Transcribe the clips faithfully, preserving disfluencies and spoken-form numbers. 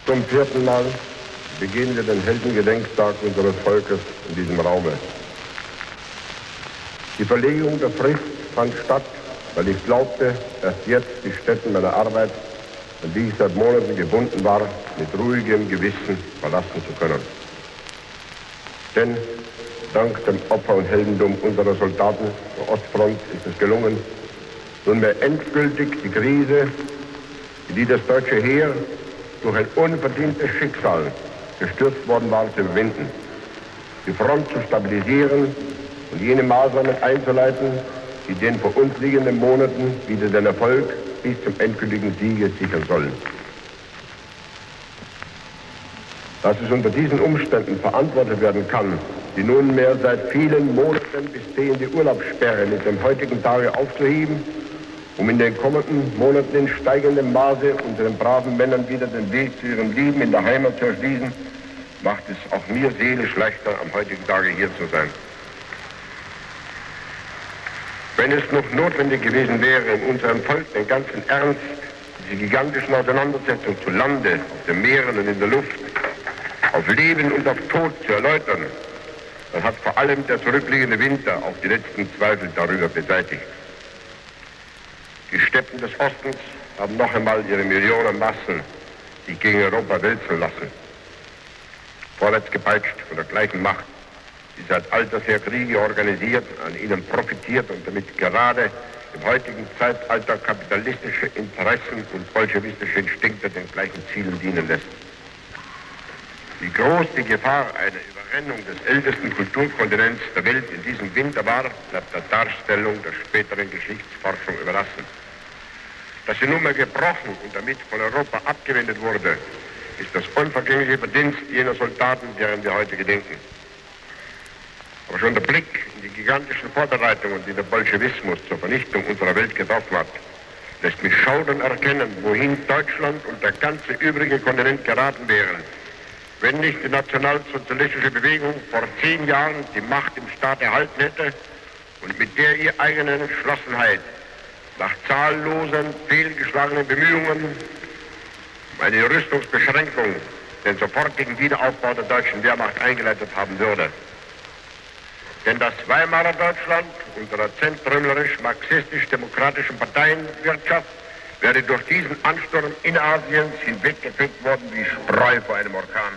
Zum vierten Mal begehen wir den Heldengedenktag unseres Volkes in diesem Raume. Die Verlegung der Frist fand statt, weil ich glaubte, erst jetzt die Stätten meiner Arbeit, an die ich seit Monaten gebunden war, mit ruhigem Gewissen verlassen zu können. Denn dank dem Opfer und Heldendum unserer Soldaten der Ostfront ist es gelungen, nunmehr endgültig die Krise, in die das deutsche Heer durch ein unverdientes Schicksal gestürzt worden war, zu überwinden, die Front zu stabilisieren und jene Maßnahmen einzuleiten, die den vor uns liegenden Monaten wieder den Erfolg bis zum endgültigen Siege sichern sollen. Dass es unter diesen Umständen verantwortet werden kann, die nunmehr seit vielen Monaten bestehende Urlaubssperre mit dem heutigen Tage aufzuheben, um in den kommenden Monaten in steigendem Maße unseren braven Männern wieder den Weg zu ihrem Leben in der Heimat zu erschließen, macht es auch mir seelisch leichter, am heutigen Tage hier zu sein. Wenn es noch notwendig gewesen wäre, in unserem Volk den ganzen Ernst diese gigantischen Auseinandersetzungen zu Lande, auf den Meeren und in der Luft, auf Leben und auf Tod zu erläutern, dann hat vor allem der zurückliegende Winter auch die letzten Zweifel darüber beseitigt. Die Steppen des Ostens haben noch einmal ihre Millionen Massen, die gegen Europa wälzen lassen. Vorwärts gepeitscht von der gleichen Macht, die seit alters her Kriege organisiert, an ihnen profitiert und damit gerade im heutigen Zeitalter kapitalistische Interessen und bolschewistische Instinkte den gleichen Zielen dienen lässt. Wie groß die Gefahr einer Überrennung des ältesten Kulturkontinents der Welt in diesem Winter war, bleibt der Darstellung der späteren Geschichtsforschung überlassen. Dass sie nunmehr gebrochen und damit von Europa abgewendet wurde, ist das unvergängliche Verdienst jener Soldaten, deren wir heute gedenken. Aber schon der Blick in die gigantischen Vorbereitungen, die der Bolschewismus zur Vernichtung unserer Welt getroffen hat, lässt mich schaudern erkennen, wohin Deutschland und der ganze übrige Kontinent geraten wären, wenn nicht die nationalsozialistische Bewegung vor zehn Jahren die Macht im Staat erhalten hätte und mit der ihr eigenen Entschlossenheit nach zahllosen, fehlgeschlagenen Bemühungen um eine Rüstungsbeschränkung den sofortigen Wiederaufbau der deutschen Wehrmacht eingeleitet haben würde. Denn das Weimarer Deutschland unserer zentrumerisch-marxistisch-demokratischen Parteienwirtschaft wäre durch diesen Ansturm Innerasiens hinweggefegt worden wie Spreu vor einem Orkan.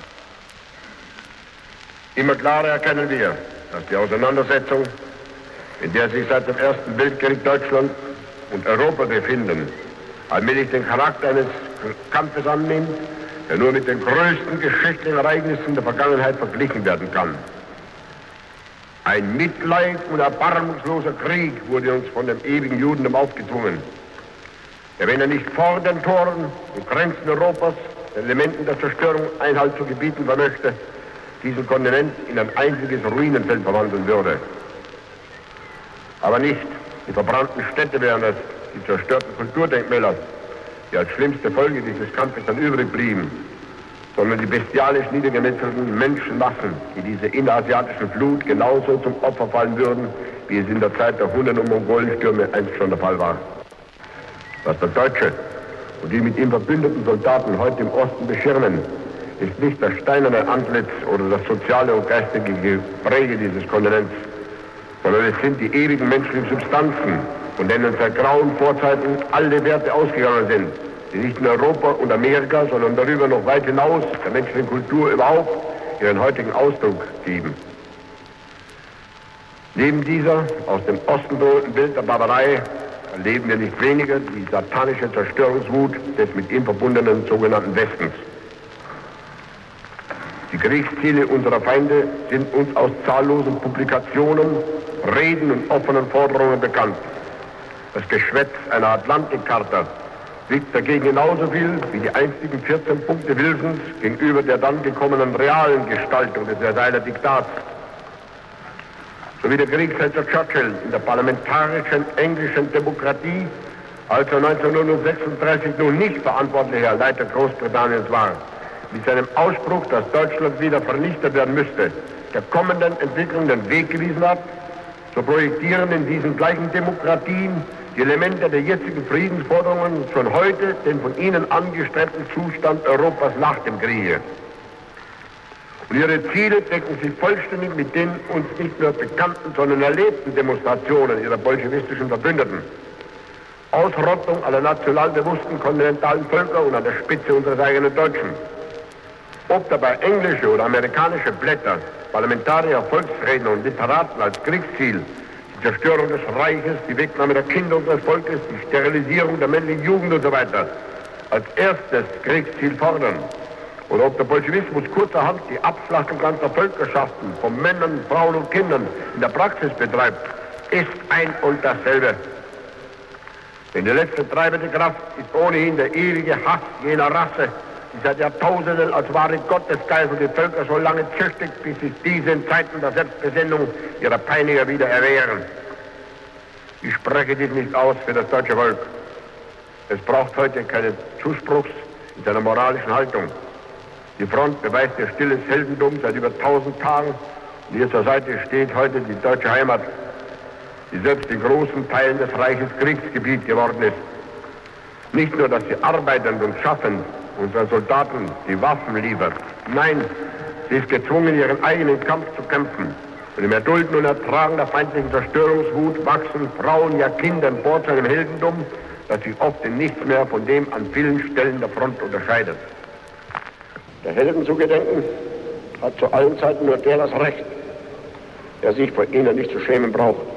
Immer klarer erkennen wir, dass die Auseinandersetzung, in der sich seit dem Ersten Weltkrieg Deutschland und Europa befinden, allmählich den Charakter eines Kampfes annimmt, der nur mit den größten geschichtlichen Ereignissen der Vergangenheit verglichen werden kann. Ein Mitleid und erbarmungsloser Krieg wurde uns von dem ewigen Judentum aufgezwungen, der, wenn er nicht vor den Toren und Grenzen Europas den Elementen der Zerstörung Einhalt zu gebieten vermöchte, diesen Kontinent in ein einziges Ruinenfeld verwandeln würde. Aber nicht die verbrannten Städte wären es, die zerstörten Kulturdenkmäler, die als schlimmste Folge dieses Kampfes dann übrig blieben, sondern die bestialisch niedergemetzelten Menschenmassen, die dieser innerasiatischen Flut genauso zum Opfer fallen würden, wie es in der Zeit der Hunnen- und Mongolenstürme einst schon der Fall war. Was der Deutsche und die mit ihm verbündeten Soldaten heute im Osten beschirmen, ist nicht das steinerne Antlitz oder das soziale und geistige Gepräge dieses Kontinents, sondern es sind die ewigen menschlichen Substanzen, von denen seit grauen Vorzeiten alle Werte ausgegangen sind, die nicht in Europa und Amerika, sondern darüber noch weit hinaus der menschlichen Kultur überhaupt ihren heutigen Ausdruck geben. Neben dieser aus dem Osten drohenden Bild der Barbarei erleben wir nicht weniger die satanische Zerstörungswut des mit ihm verbundenen sogenannten Westens. Die Kriegsziele unserer Feinde sind uns aus zahllosen Publikationen, Reden und offenen Forderungen bekannt. Das Geschwätz einer Atlantikcharta wiegt dagegen genauso viel wie die einstigen vierzehn Punkte Wilsons gegenüber der dann gekommenen realen Gestaltung des Versailler Diktats. So wie der Kriegshetzer Churchill in der parlamentarischen englischen Demokratie, als er neunzehnhundertsechsunddreißig nun nicht verantwortlicher Leiter Großbritanniens war, mit seinem Ausspruch, dass Deutschland wieder vernichtet werden müsste, der kommenden Entwicklung den Weg gewiesen hat, so projektieren in diesen gleichen Demokratien die Elemente der jetzigen Friedensforderungen schon heute den von ihnen angestrebten Zustand Europas nach dem Kriege. Und ihre Ziele decken sich vollständig mit den uns nicht nur bekannten, sondern erlebten Demonstrationen ihrer bolschewistischen Verbündeten. Ausrottung aller national bewussten kontinentalen Völker und an der Spitze unseres eigenen Deutschen. Ob dabei englische oder amerikanische Blätter, Parlamentarier, Volksredner und Literaten als Kriegsziel die Zerstörung des Reiches, die Wegnahme der Kinder unseres Volkes, die Sterilisierung der männlichen Jugend und so weiter als erstes Kriegsziel fordern, oder ob der Bolschewismus kurzerhand die Abschlachtung ganzer Völkerschaften von Männern, Frauen und Kindern in der Praxis betreibt, ist ein und dasselbe. Denn die letzte treibende Kraft ist ohnehin der ewige Hass jener Rasse, die seit Jahrtausenden als wahre Gottesgeißel die Völker so lange züchtigt, bis sich diese in Zeiten der Selbstbesinnung ihrer Peiniger wieder erwehren. Ich spreche dies nicht aus für das deutsche Volk. Es braucht heute keinen Zuspruchs in seiner moralischen Haltung. Die Front beweist ihr stilles Heldentum seit über tausend Tagen und ihr zur Seite steht heute die deutsche Heimat, die selbst in großen Teilen des Reiches Kriegsgebiet geworden ist. Nicht nur, dass sie arbeitend und schaffend unseren Soldaten die Waffen liefert. Nein, sie ist gezwungen, ihren eigenen Kampf zu kämpfen. Und im Erdulden und Ertragen der feindlichen Zerstörungswut wachsen Frauen, ja Kinder empor zu einem Heldentum, das sich oft in nichts mehr von dem an vielen Stellen der Front unterscheidet. Der Helden zu gedenken hat zu allen Zeiten nur der das Recht, der sich vor ihnen nicht zu schämen braucht.